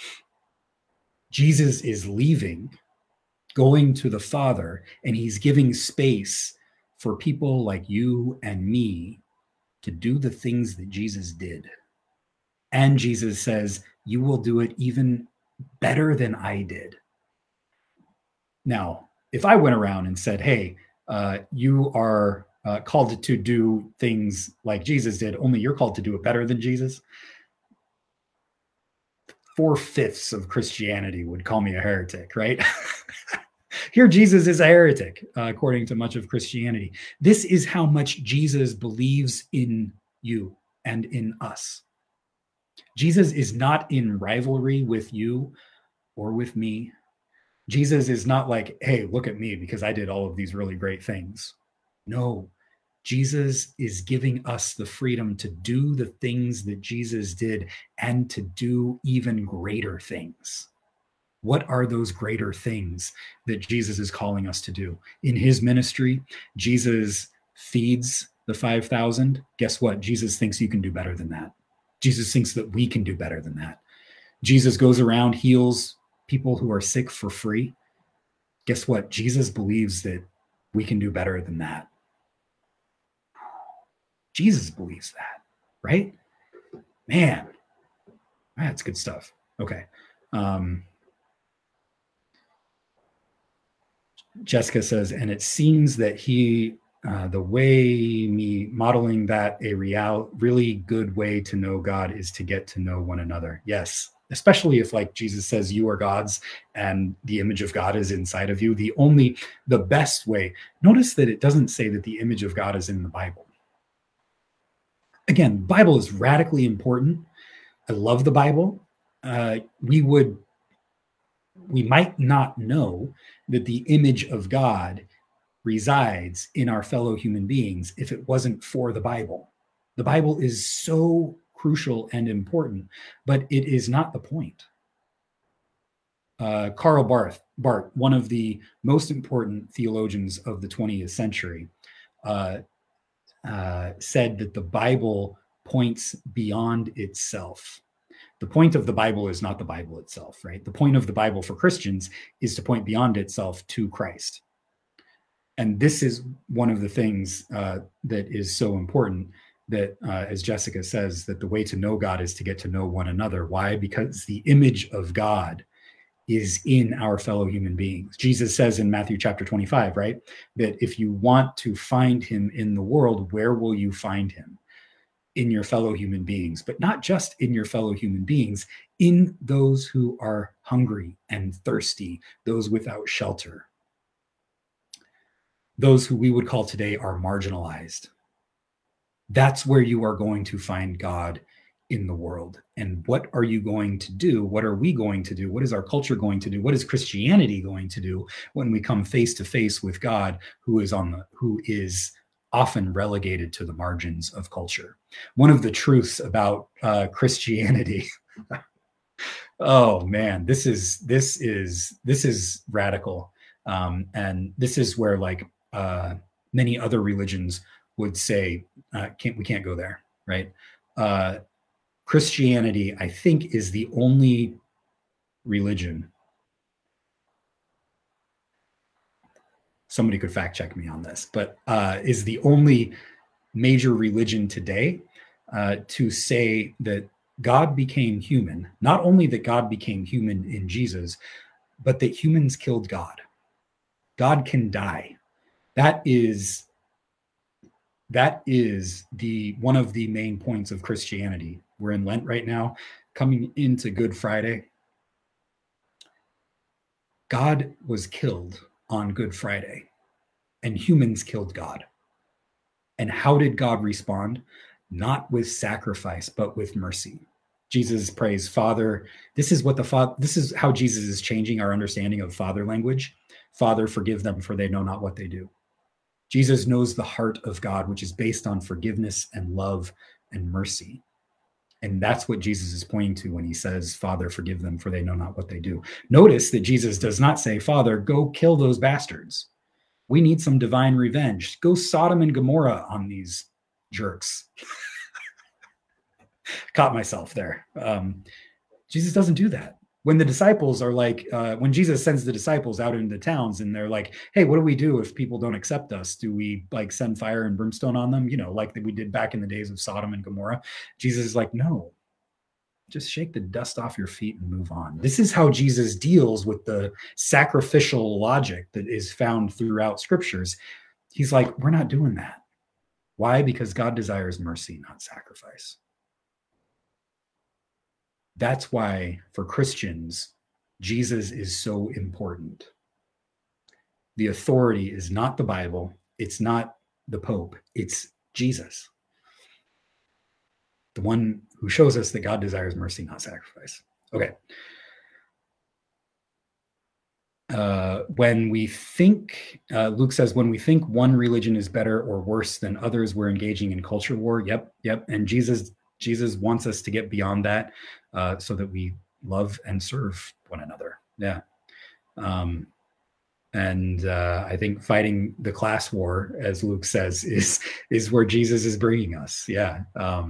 Jesus is leaving, going to the Father, and he's giving space for people like you and me to do the things that Jesus did. And Jesus says, you will do it even better than I did. Now, if I went around and said, hey, you are called to do things like Jesus did, only you're called to do it better than Jesus, 4/5 of Christianity would call me a heretic, right? Here, Jesus is a heretic, according to much of Christianity. This is how much Jesus believes in you and in us. Jesus is not in rivalry with you or with me. Jesus is not like, hey, look at me because I did all of these really great things. No, Jesus is giving us the freedom to do the things that Jesus did and to do even greater things. What are those greater things that Jesus is calling us to do? In his ministry, Jesus feeds the 5,000. Guess what? Jesus thinks you can do better than that. Jesus thinks that we can do better than that. Jesus goes around, heals people who are sick for free. Guess what? Jesus believes that we can do better than that. Jesus believes that, right? Man, that's good stuff. Okay. Jessica says, and it seems that he, the way me modeling that a really good way to know God is to get to know one another. Yes, especially if, like Jesus says, you are God's and the image of God is inside of you. The best way. Notice that it doesn't say that the image of God is in the Bible. Again, Bible is radically important. I love the Bible. We might not know that the image of God resides in our fellow human beings if it wasn't for the Bible. The Bible is so crucial and important, but it is not the point. Karl Barth, one of the most important theologians of the 20th century, said that the Bible points beyond itself. The point of the Bible is not the Bible itself, right? The point of the Bible for Christians is to point beyond itself to Christ. And this is one of the things that is so important, that, as Jessica says, that the way to know God is to get to know one another. Why? Because the image of God is in our fellow human beings. Jesus says in Matthew chapter 25, right, that if you want to find him in the world, where will you find him? In your fellow human beings, but not just in your fellow human beings, in those who are hungry and thirsty, those without shelter, those who we would call today are marginalized. That's where you are going to find God in the world. And what are you going to do? What are we going to do? What is our culture going to do? What is Christianity going to do when we come face to face with God, who is often relegated to the margins of culture? One of the truths about Christianity Oh man, this is radical, and this is where like many other religions would say, we can't go there, right? Christianity, I think, is the only religion. Somebody could fact check me on this, but is the only major religion today to say that God became human. Not only that God became human in Jesus, but that humans killed God. God can die. That is the one of the main points of Christianity. We're in Lent right now, coming into Good Friday. God was killed on Good Friday, and humans killed God. And how did God respond? Not with sacrifice, but with mercy. Jesus prays, Father. This is how Jesus is changing our understanding of Father language. Father, forgive them, for they know not what they do. Jesus knows the heart of God, which is based on forgiveness and love and mercy. And that's what Jesus is pointing to when he says, Father, forgive them, for they know not what they do. Notice that Jesus does not say, Father, go kill those bastards. We need some divine revenge. Go Sodom and Gomorrah on these jerks. Caught myself there. Jesus doesn't do that. When the disciples are like, when Jesus sends the disciples out into the towns and they're like, hey, what do we do if people don't accept us? Do we like send fire and brimstone on them? You know, like that we did back in the days of Sodom and Gomorrah. Jesus is like, no, just shake the dust off your feet and move on. This is how Jesus deals with the sacrificial logic that is found throughout scriptures. He's like, we're not doing that. Why? Because God desires mercy, not sacrifice. That's why for Christians, Jesus is so important. The authority is not the Bible. It's not the Pope. It's Jesus. The one who shows us that God desires mercy, not sacrifice. Okay. When we think, Luke says, when we think one religion is better or worse than others, we're engaging in culture war. Yep. And Jesus wants us to get beyond that so that we love and serve one another. Yeah. And I think fighting the class war, as Luke says, is where Jesus is bringing us. Yeah.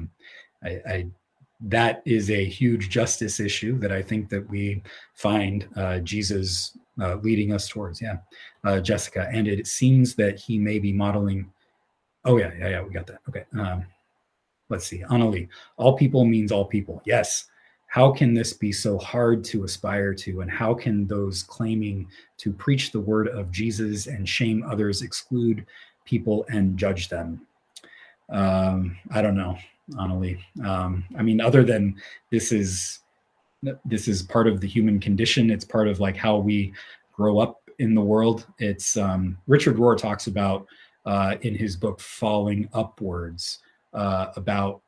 That is a huge justice issue that I think that we find Jesus leading us towards. Yeah. Jessica. And it seems that he may be modeling. Oh, yeah. We got that. Okay. Let's see. Annalie. All people means all people. Yes. How can this be so hard to aspire to? And how can those claiming to preach the word of Jesus and shame others exclude people and judge them? I don't know, Annalie. I mean, other than this is part of the human condition. It's part of like how we grow up in the world. It's Richard Rohr talks about in his book, Falling Upwards, about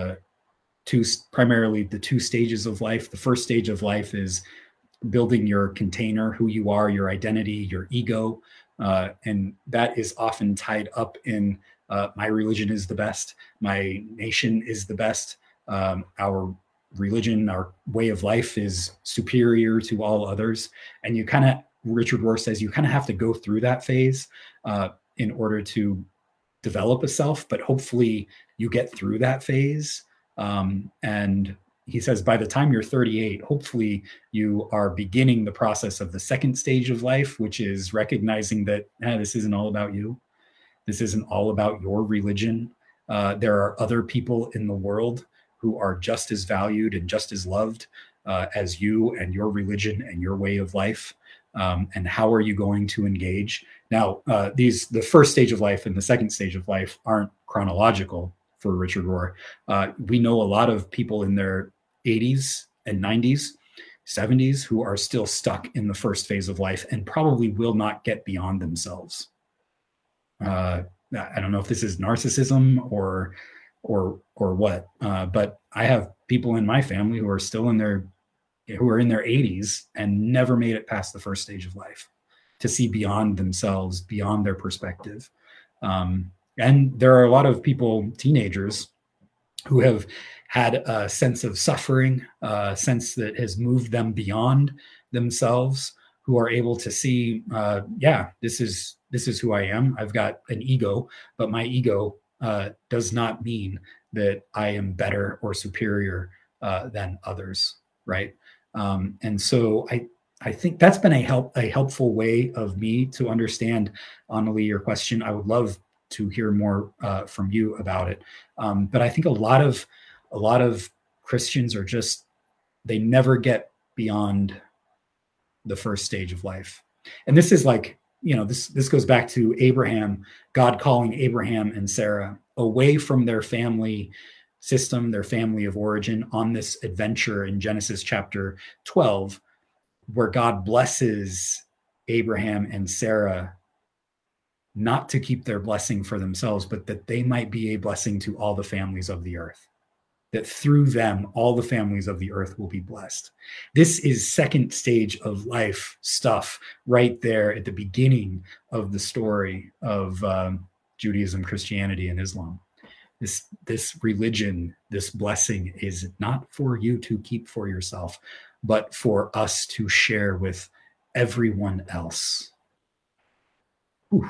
primarily the two stages of life. The first stage of life is building your container, who you are, your identity, your ego. And that is often tied up in my religion is the best. My nation is the best. Our religion, our way of life is superior to all others. And you kind of, Richard Rohr says, you kind of have to go through that phase in order to develop a self, but hopefully you get through that phase. And he says, by the time you're 38, hopefully you are beginning the process of the second stage of life, which is recognizing that this isn't all about you. This isn't all about your religion. There are other people in the world who are just as valued and just as loved as you and your religion and your way of life. And how are you going to engage? Now, the first stage of life and the second stage of life aren't chronological for Richard Rohr. We know a lot of people in their 80s and 90s, 70s who are still stuck in the first phase of life and probably will not get beyond themselves. I don't know if this is narcissism or what, but I have people in my family who are still in their 80s and never made it past the first stage of life to see beyond themselves, beyond their perspective. And there are a lot of people, teenagers, who have had a sense of suffering, a sense that has moved them beyond themselves, who are able to see, this is who I am. I've got an ego, but my ego does not mean that I am better or superior than others, right? And so I think that's been a helpful way of me to understand, Annalie, your question. I would love to hear more from you about it. But I think a lot of Christians are just, they never get beyond the first stage of life. And this is like, this goes back to Abraham, God calling Abraham and Sarah away from their family system, their family of origin, on this adventure in Genesis chapter 12, where God blesses Abraham and Sarah not to keep their blessing for themselves, but that they might be a blessing to all the families of the earth. That through them, all the families of the earth will be blessed. This is second stage of life stuff right there at the beginning of the story of Judaism, Christianity, and Islam. This religion, this blessing is not for you to keep for yourself, but for us to share with everyone else. Whew.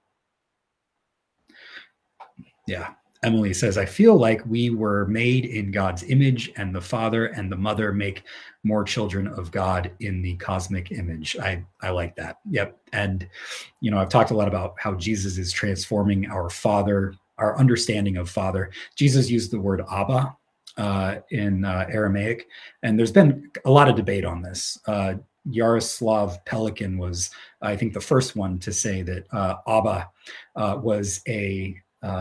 Yeah. Emily says, I feel like we were made in God's image, and the father and the mother make more children of God in the cosmic image. I like that. Yep. And, I've talked a lot about how Jesus is transforming our father, our understanding of father. Jesus used the word Abba in Aramaic, and there's been a lot of debate on this. Yaroslav Pelikan was, I think, the first one to say that Abba was a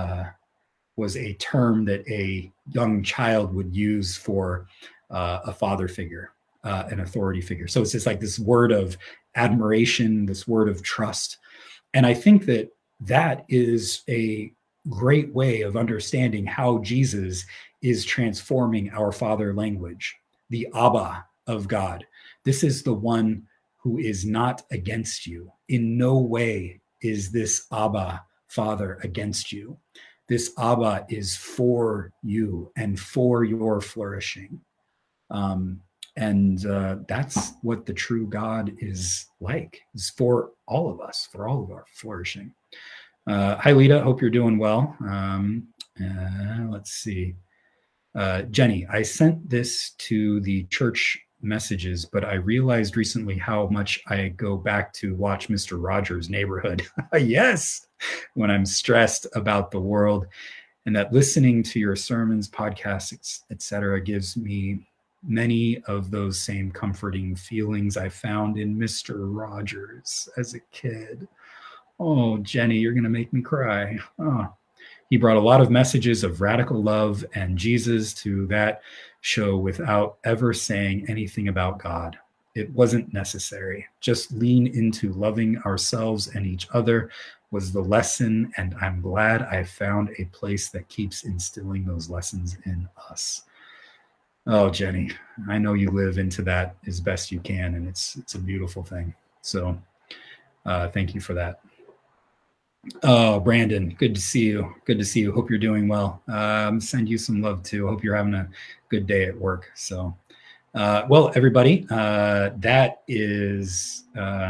term that a young child would use for a father figure, an authority figure. So it's just like this word of admiration, this word of trust. And I think that is a great way of understanding how Jesus is transforming our father language, the Abba of God. This is the one who is not against you. In no way is this Abba, Father, against you. This Abba is for you and for your flourishing. And that's what the true God is like, is for all of us, for all of our flourishing. Hi, Lita. Hope you're doing well. Let's see. Jenny, I sent this to the church messages, but I realized recently how much I go back to watch Mr. Rogers' Neighborhood. Yes, when I'm stressed about the world, and that listening to your sermons, podcasts, etc., gives me many of those same comforting feelings I found in Mr. Rogers as a kid. Oh, Jenny, you're going to make me cry. Oh. He brought a lot of messages of radical love and Jesus to that show without ever saying anything about God. It wasn't necessary. Just lean into loving ourselves and each other was the lesson, and I'm glad I found a place that keeps instilling those lessons in us. Oh, Jenny, I know you live into that as best you can, and it's a beautiful thing. So thank you for that. Oh, Brandon, good to see you. Good to see you. Hope you're doing well. Send you some love too. Hope you're having a good day at work. So, well, everybody, that is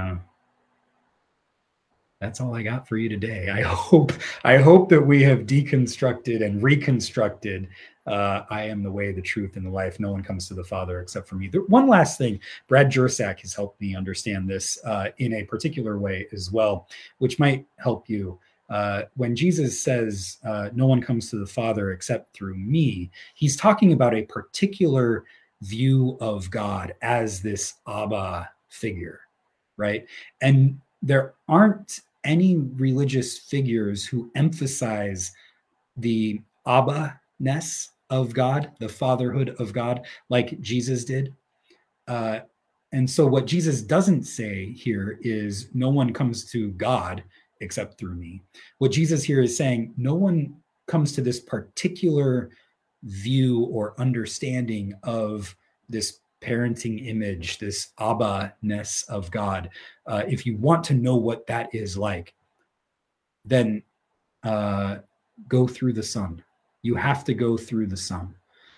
that's all I got for you today. I hope that we have deconstructed and reconstructed. I am the way, the truth, and the life. No one comes to the Father except for me. One last thing, Brad Jursak has helped me understand this in a particular way as well, which might help you. When Jesus says, no one comes to the Father except through me, he's talking about a particular view of God as this Abba figure, right? And there aren't any religious figures who emphasize the Abba-ness of God, the fatherhood of God, like Jesus did. And so what Jesus doesn't say here is no one comes to God except through me. What Jesus here is saying, no one comes to this particular view or understanding of this parenting image, this Abba-ness of God. If you want to know what that is like, then go through the Son. You have to go through the Son.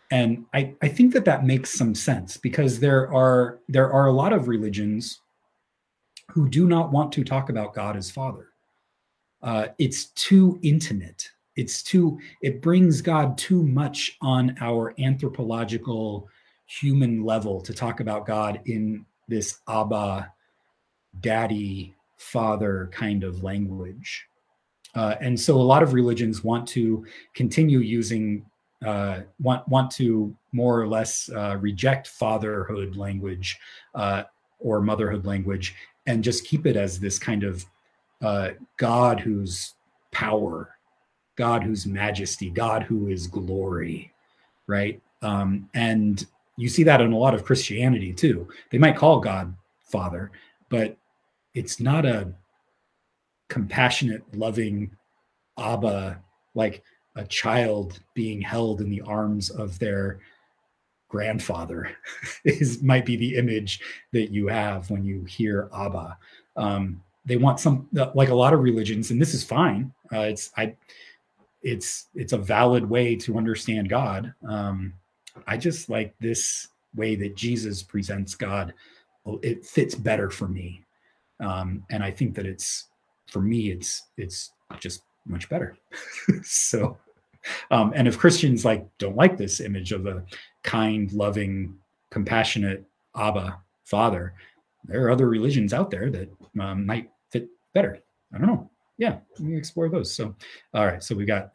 And I think that makes some sense, because there are a lot of religions who do not want to talk about God as Father. It's too intimate. It brings God too much on our anthropological human level to talk about God in this Abba, daddy, father kind of language. And so a lot of religions want to continue using, want to more or less reject fatherhood language or motherhood language, and just keep it as this kind of God whose power, God whose majesty, God who is glory, right? And you see that in a lot of Christianity too. They might call God Father, but it's not a compassionate, loving Abba, like a child being held in the arms of their grandfather might be the image that you have when you hear Abba. They want some, like a lot of religions, and this is fine. It's a valid way to understand God. I just like this way that Jesus presents God. It fits better for me, and I think that for me it's just much better. So, and if Christians don't like this image of a kind, loving, compassionate Abba Father, there are other religions out there that might fit better. I don't know. Yeah, we explore those. So, all right. So we got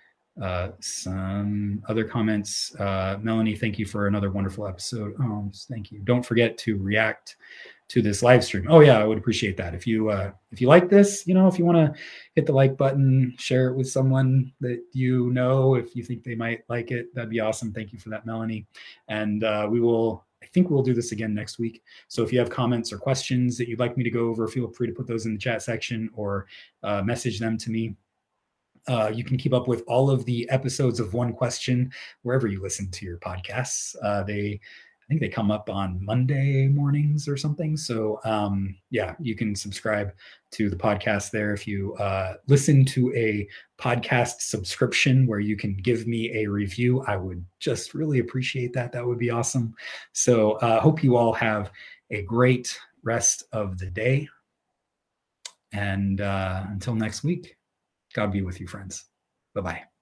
some other comments. Melanie, thank you for another wonderful episode. Oh, thank you. Don't forget to react to this live stream. Oh yeah, I would appreciate that. If you like this, if you want to hit the like button, share it with someone that if you think they might like it, that'd be awesome. Thank you for that, Melanie. And I think we'll do this again next week. So if you have comments or questions that you'd like me to go over, feel free to put those in the chat section or message them to me. You can keep up with all of the episodes of One Question wherever you listen to your podcasts. I think they come up on Monday mornings or something. So yeah, you can subscribe to the podcast there. If you listen to a podcast subscription where you can give me a review, I would just really appreciate that. That would be awesome. So hope you all have a great rest of the day. And until next week, God be with you, friends. Bye-bye.